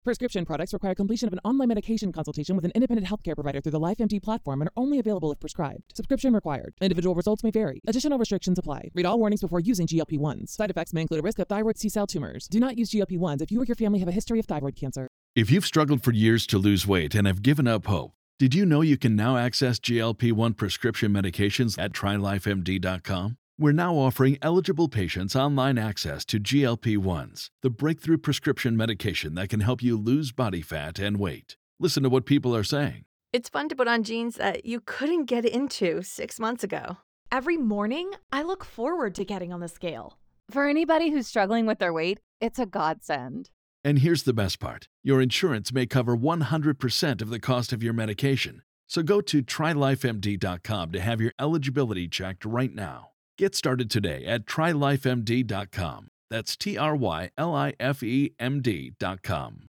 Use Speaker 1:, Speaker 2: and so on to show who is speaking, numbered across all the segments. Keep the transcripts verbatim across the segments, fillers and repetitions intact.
Speaker 1: Prescription products require completion of an online medication consultation with an independent healthcare provider through the LifeMD platform and are only available if prescribed. Subscription required. Individual results may vary. Additional restrictions apply. Read all warnings before using G L P one s. Side effects may include a risk of thyroid C-cell tumors. Do not use G L P one s if you or your family have a history of thyroid cancer.
Speaker 2: If you've struggled for years to lose weight and have given up hope, did you know you can now access G L P one prescription medications at try life M D dot com? We're now offering eligible patients online access to G L P one s, the breakthrough prescription medication that can help you lose body fat and weight. Listen to what people are saying.
Speaker 3: It's fun to put on jeans that you couldn't get into six months ago.
Speaker 4: Every morning, I look forward to getting on the scale.
Speaker 5: For anybody who's struggling with their weight, it's a godsend.
Speaker 2: And here's the best part. Your insurance may cover one hundred percent of the cost of your medication. So go to try life M D dot com to have your eligibility checked right now. Get started today at try life M D dot com. That's T R Y L I F E M D dot com.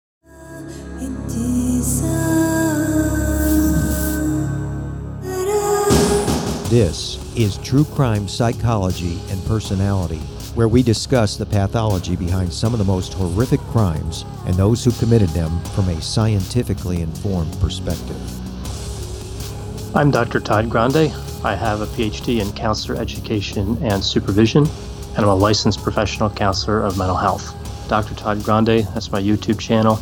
Speaker 6: This is True Crime Psychology and Personality, where we discuss the pathology behind some of the most horrific crimes and those who committed them from a scientifically informed perspective.
Speaker 7: I'm Doctor Todd Grande. I have a P H D in counselor education and supervision, and I'm a licensed professional counselor of mental health. Doctor Todd Grande, that's my YouTube channel.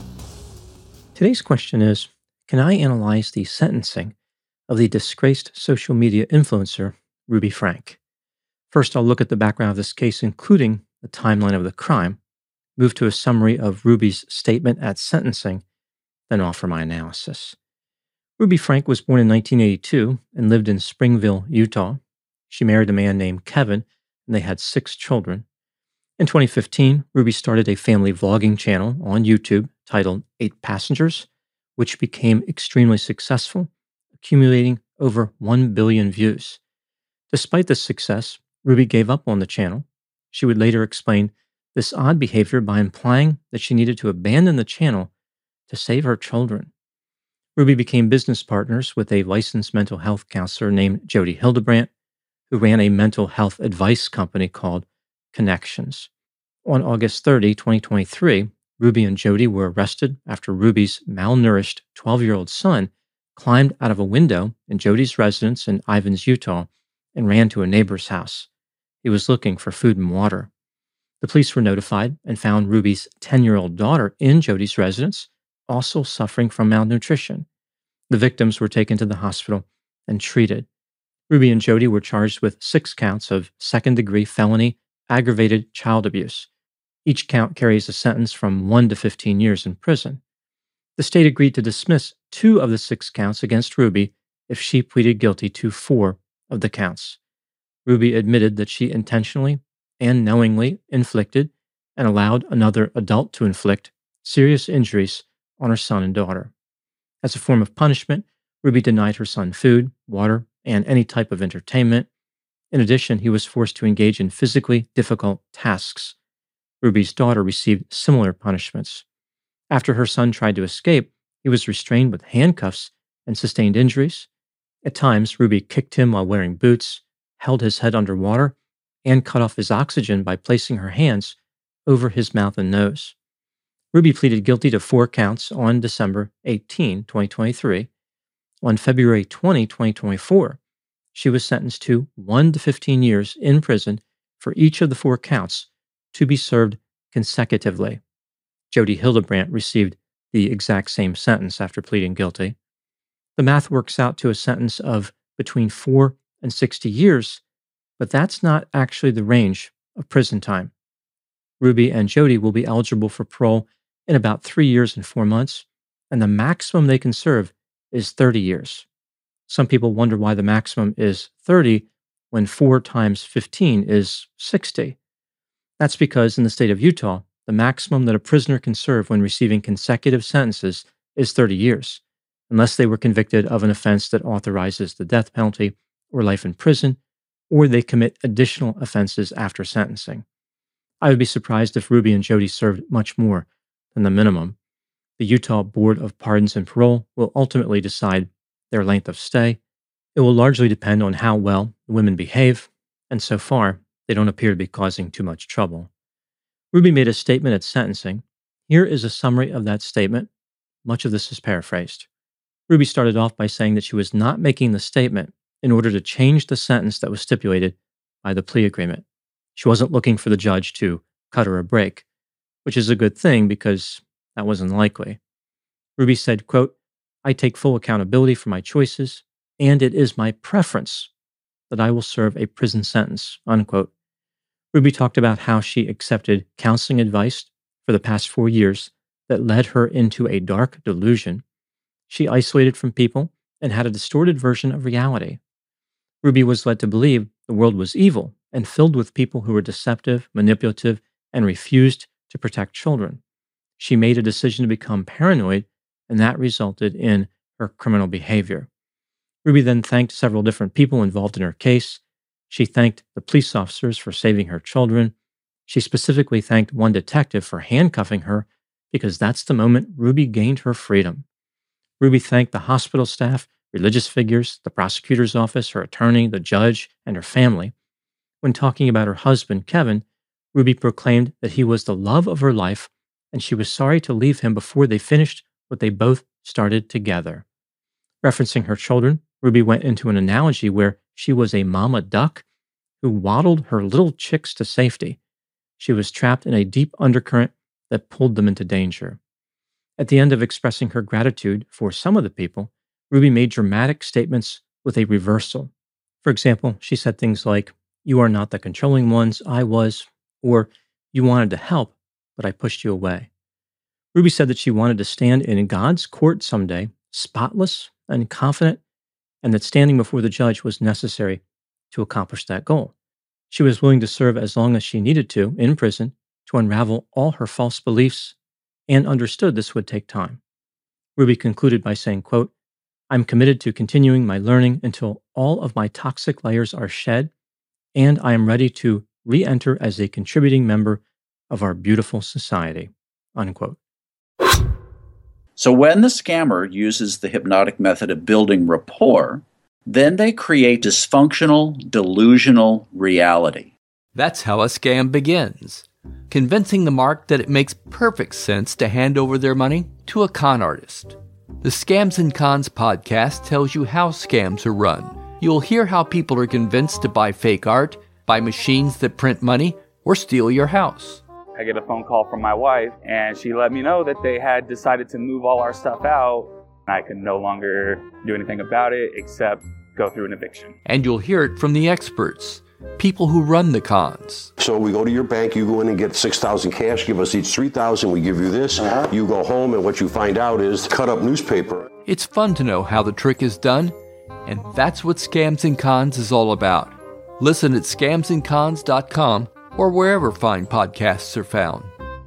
Speaker 7: Today's question is, can I analyze the sentencing of the disgraced social media influencer, Ruby Frank? First, I'll look at the background of this case, including the timeline of the crime, move to a summary of Ruby's statement at sentencing, then offer my analysis. Ruby Frank was born in nineteen eighty-two and lived in Springville, Utah. She married a man named Kevin, and they had six children. In twenty fifteen, Ruby started a family vlogging channel on YouTube titled Eight Passengers, which became extremely successful, accumulating over one billion views. Despite this success, Ruby gave up on the channel. She would later explain this odd behavior by implying that she needed to abandon the channel to save her children. Ruby became business partners with a licensed mental health counselor named Jody Hildebrandt, who ran a mental health advice company called Connections. On August thirtieth, twenty twenty-three, Ruby and Jody were arrested after Ruby's malnourished twelve-year-old son climbed out of a window in Jody's residence in Ivins, Utah, and ran to a neighbor's house. He was looking for food and water. The police were notified and found Ruby's ten-year-old daughter in Jody's residence, also suffering from malnutrition. The victims were taken to the hospital and treated. Ruby and Jody were charged with six counts of second-degree felony aggravated child abuse. Each count carries a sentence from one to fifteen years in prison. The state agreed to dismiss two of the six counts against Ruby if she pleaded guilty to four of the counts. Ruby admitted that she intentionally and knowingly inflicted and allowed another adult to inflict serious injuries on her son and daughter. As a form of punishment, Ruby denied her son food, water, and any type of entertainment. In addition, he was forced to engage in physically difficult tasks. Ruby's daughter received similar punishments. After her son tried to escape, he was restrained with handcuffs and sustained injuries. At times, Ruby kicked him while wearing boots, held his head underwater, and cut off his oxygen by placing her hands over his mouth and nose. Ruby pleaded guilty to four counts on December eighteenth, twenty twenty-three. On February twentieth, twenty twenty-four, she was sentenced to one to fifteen years in prison for each of the four counts to be served consecutively. Jody Hildebrandt received the exact same sentence after pleading guilty. The math works out to a sentence of between four and sixty years, but that's not actually the range of prison time. Ruby and Jody will be eligible for parole in about three years and four months, and the maximum they can serve is thirty years. Some people wonder why the maximum is thirty when four times fifteen is sixty. That's because in the state of Utah, the maximum that a prisoner can serve when receiving consecutive sentences is thirty years, unless they were convicted of an offense that authorizes the death penalty or life in prison, or they commit additional offenses after sentencing. I would be surprised if Ruby and Jody served much more than the minimum. The Utah Board of Pardons and Parole will ultimately decide their length of stay. It will largely depend on how well the women behave, and so far, they don't appear to be causing too much trouble. Ruby made a statement at sentencing. Here is a summary of that statement. Much of this is paraphrased. Ruby started off by saying that she was not making the statement in order to change the sentence that was stipulated by the plea agreement. She wasn't looking for the judge to cut her a break, which is a good thing because that wasn't likely. Ruby said, quote, "I take full accountability for my choices, and it is my preference that I will serve a prison sentence," unquote. Ruby talked about how she accepted counseling advice for the past four years that led her into a dark delusion. She isolated from people and had a distorted version of reality. Ruby was led to believe the world was evil and filled with people who were deceptive, manipulative, and refused to protect children. She made a decision to become paranoid, and that resulted in her criminal behavior. Ruby then thanked several different people involved in her case. She thanked the police officers for saving her children. She specifically thanked one detective for handcuffing her because that's the moment Ruby gained her freedom. Ruby thanked the hospital staff, religious figures, the prosecutor's office, her attorney, the judge, and her family. When talking about her husband, Kevin, Ruby proclaimed that he was the love of her life, and she was sorry to leave him before they finished what they both started together. Referencing her children, Ruby went into an analogy where she was a mama duck who waddled her little chicks to safety. She was trapped in a deep undercurrent that pulled them into danger. At the end of expressing her gratitude for some of the people, Ruby made dramatic statements with a reversal. For example, she said things like, "You are not the controlling ones, I was," or "You wanted to help, but I pushed you away." Ruby said that she wanted to stand in God's court someday, spotless and confident, and that standing before the judge was necessary to accomplish that goal. She was willing to serve as long as she needed to in prison to unravel all her false beliefs, and understood this would take time. Ruby concluded by saying, quote, "I'm committed to continuing my learning until all of my toxic layers are shed, and I am ready to re-enter as a contributing member of our beautiful society," unquote.
Speaker 8: So when the scammer uses the hypnotic method of building rapport, then they create dysfunctional, delusional reality.
Speaker 9: That's how a scam begins, convincing the mark that it makes perfect sense to hand over their money to a con artist. The Scams and Cons podcast tells you how scams are run. You'll hear how people are convinced to buy fake art, buy machines that print money, or steal your house.
Speaker 10: I get a phone call from my wife, and she let me know that they had decided to move all our stuff out. I could no longer do anything about it except go through an eviction.
Speaker 9: And you'll hear it from the experts, people who run the cons.
Speaker 11: So we go to your bank, you go in and get six thousand cash, give us each three thousand, we give you this. Uh-huh. You go home, and what you find out is cut up newspaper.
Speaker 9: It's fun to know how the trick is done, and that's what Scams and Cons is all about. Listen at scams and cons dot com or wherever fine podcasts are found.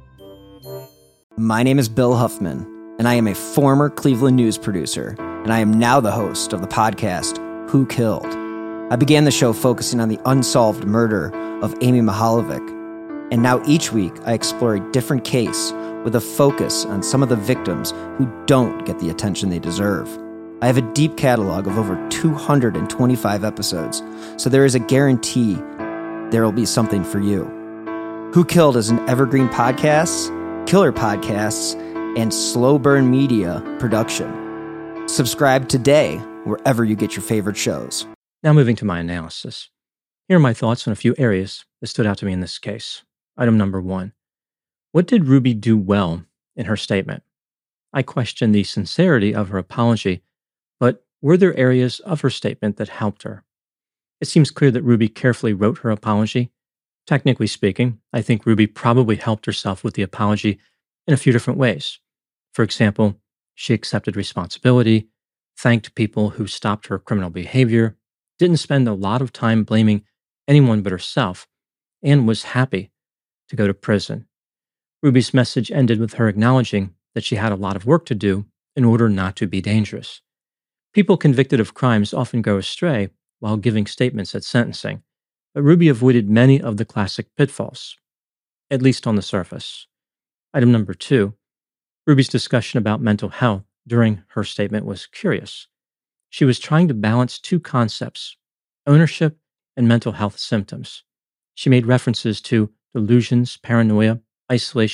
Speaker 12: My name is Bill Huffman, and I am a former Cleveland news producer, and I am now the host of the podcast, Who Killed? I began the show focusing on the unsolved murder of Amy Mihaljevic, and now each week I explore a different case with a focus on some of the victims who don't get the attention they deserve. I have a deep catalog of over two hundred twenty-five episodes, so there is a guarantee there will be something for you. Who Killed is an evergreen podcasts, killer podcasts, and slow burn media production. Subscribe today wherever you get your favorite shows.
Speaker 7: Now moving to my analysis. Here are my thoughts on a few areas that stood out to me in this case. Item number one. What did Ruby do well in her statement? I question the sincerity of her apology, but were there areas of her statement that helped her? It seems clear that Ruby carefully wrote her apology. Technically speaking, I think Ruby probably helped herself with the apology in a few different ways. For example, she accepted responsibility, thanked people who stopped her criminal behavior, didn't spend a lot of time blaming anyone but herself, and was happy to go to prison. Ruby's message ended with her acknowledging that she had a lot of work to do in order not to be dangerous. People convicted of crimes often go astray while giving statements at sentencing, but Ruby avoided many of the classic pitfalls, at least on the surface. Item number two, Ruby's discussion about mental health during her statement was curious. She was trying to balance two concepts, ownership and mental health symptoms. She made references to delusions, paranoia, isolation,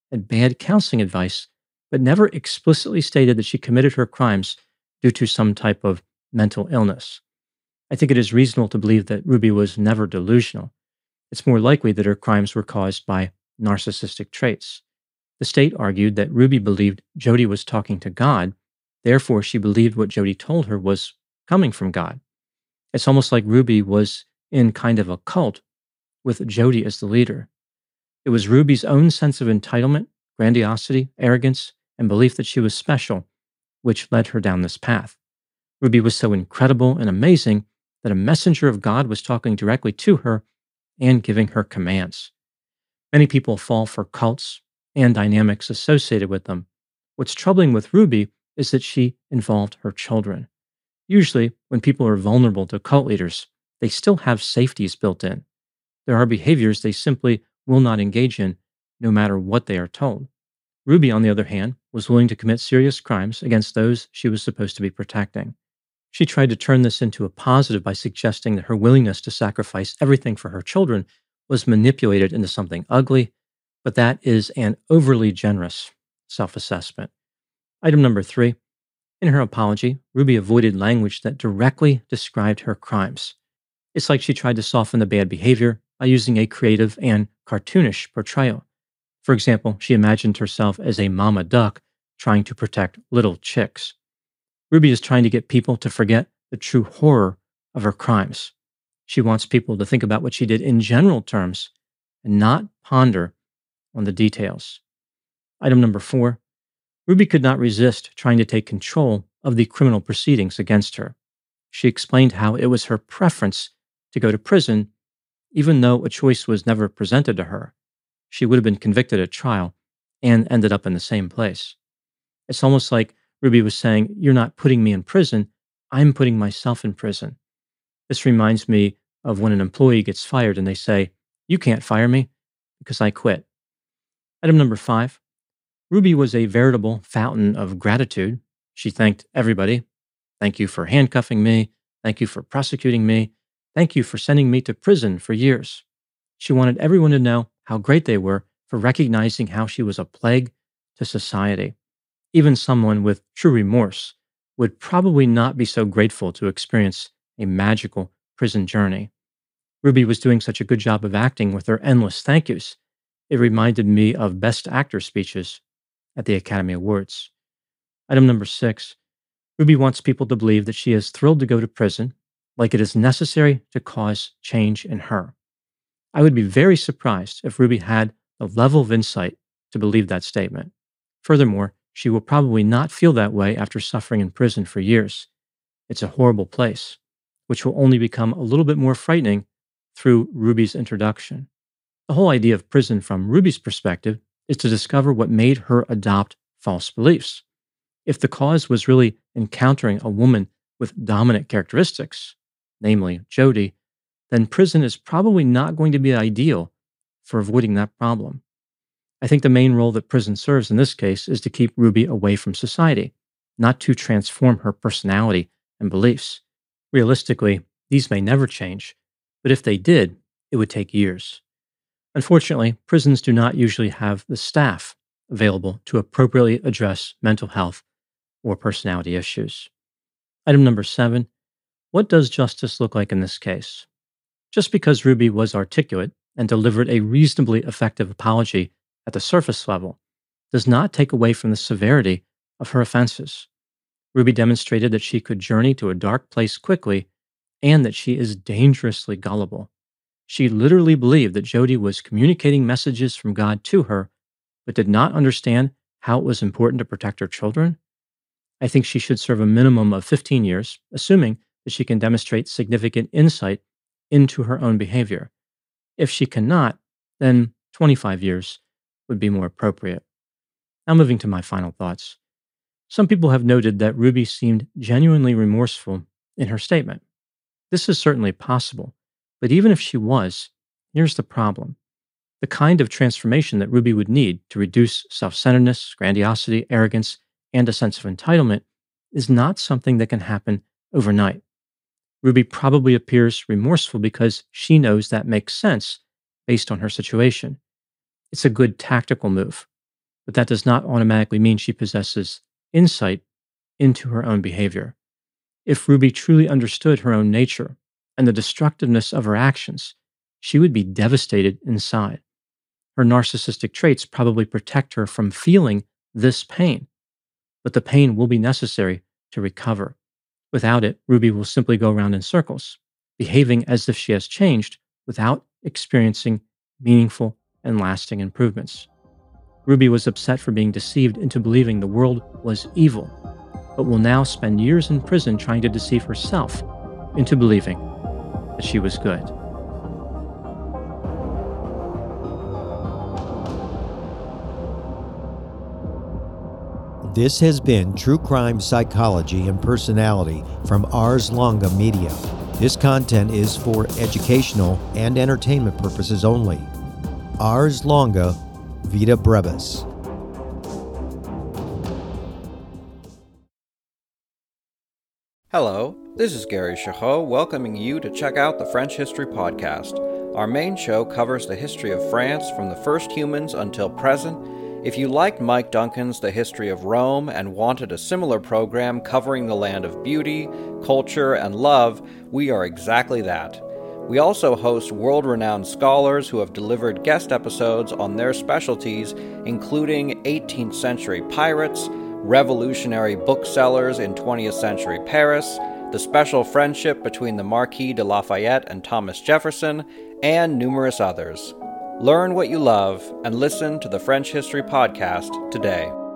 Speaker 7: and bad counseling advice, but never explicitly stated that she committed her crimes due to some type of mental illness. I think it is reasonable to believe that Ruby was never delusional. It's more likely that her crimes were caused by narcissistic traits. The state argued that Ruby believed Jody was talking to God, therefore she believed what Jody told her was coming from God. It's almost like Ruby was in kind of a cult with Jody as the leader. It was Ruby's own sense of entitlement, grandiosity, arrogance, and belief that she was special, which led her down this path. Ruby was so incredible and amazing that a messenger of God was talking directly to her and giving her commands. Many people fall for cults and dynamics associated with them. What's troubling with Ruby is that she involved her children. Usually, when people are vulnerable to cult leaders, they still have safeties built in. There are behaviors they simply will not engage in, no matter what they are told. Ruby, on the other hand, was willing to commit serious crimes against those she was supposed to be protecting. She tried to turn this into a positive by suggesting that her willingness to sacrifice everything for her children was manipulated into something ugly, but that is an overly generous self-assessment. Item number three. In her apology, Ruby avoided language that directly described her crimes. It's like she tried to soften the bad behavior by using a creative and cartoonish portrayal. For example, she imagined herself as a mama duck trying to protect little chicks. Ruby is trying to get people to forget the true horror of her crimes. She wants people to think about what she did in general terms and not ponder on the details. Item number four. Ruby could not resist trying to take control of the criminal proceedings against her. She explained how it was her preference to go to prison, even though a choice was never presented to her. She would have been convicted at trial and ended up in the same place. It's almost like Ruby was saying, "You're not putting me in prison, I'm putting myself in prison." This reminds me of when an employee gets fired and they say, "You can't fire me because I quit." Item number five. Ruby was a veritable fountain of gratitude. She thanked everybody. "Thank you for handcuffing me. Thank you for prosecuting me. Thank you for sending me to prison for years." She wanted everyone to know how great they were for recognizing how she was a plague to society. Even someone with true remorse would probably not be so grateful to experience a magical prison journey. Ruby was doing such a good job of acting with her endless thank yous. It reminded me of Best Actor speeches at the Academy Awards. Item number six. Ruby wants people to believe that she is thrilled to go to prison, like it is necessary to cause change in her. I would be very surprised if Ruby had the level of insight to believe that statement. Furthermore, she will probably not feel that way after suffering in prison for years. It's a horrible place, which will only become a little bit more frightening through Ruby's introduction. The whole idea of prison from Ruby's perspective is to discover what made her adopt false beliefs. If the cause was really encountering a woman with dominant characteristics, namely Jody, then prison is probably not going to be ideal for avoiding that problem. I think the main role that prison serves in this case is to keep Ruby away from society, not to transform her personality and beliefs. Realistically, these may never change, but if they did, it would take years. Unfortunately, prisons do not usually have the staff available to appropriately address mental health or personality issues. Item number seven. What does justice look like in this case? Just because Ruby was articulate and delivered a reasonably effective apology at the surface level does not take away from the severity of her offenses. Ruby demonstrated that she could journey to a dark place quickly and that she is dangerously gullible. She literally believed that Jody was communicating messages from God to her, but did not understand how it was important to protect her children. I think she should serve a minimum of fifteen years, assuming that she can demonstrate significant insight into her own behavior. If she cannot, then twenty-five years would be more appropriate. Now moving to my final thoughts. Some people have noted that Ruby seemed genuinely remorseful in her statement. This is certainly possible, but even if she was, here's the problem. The kind of transformation that Ruby would need to reduce self-centeredness, grandiosity, arrogance, and a sense of entitlement is not something that can happen overnight. Ruby probably appears remorseful because she knows that makes sense based on her situation. It's a good tactical move. but that does not automatically mean she possesses insight into her own behavior. If Ruby truly understood her own nature and the destructiveness of her actions, she would be devastated inside. Her narcissistic traits probably protect her from feeling this pain, but the pain will be necessary to recover. Without it, Ruby will simply go around in circles, behaving as if she has changed without experiencing meaningful and lasting improvements. Ruby was upset for being deceived into believing the world was evil, but will now spend years in prison trying to deceive herself into believing that she was good.
Speaker 6: This has been True Crime Psychology and Personality from Ars Longa Media. This content is for educational and entertainment purposes only. Ars Longa, Vita Brevis.
Speaker 13: Hello, this is Gary Chahot welcoming you to check out the French History Podcast. Our main show covers the history of France from the first humans until present. If you liked Mike Duncan's The History of Rome and wanted a similar program covering the land of beauty, culture, and love, we are exactly that. We also host world-renowned scholars who have delivered guest episodes on their specialties, including eighteenth century pirates, revolutionary booksellers in twentieth century Paris, the special friendship between the Marquis de Lafayette and Thomas Jefferson, and numerous others. Learn what you love and listen to the French History Podcast today.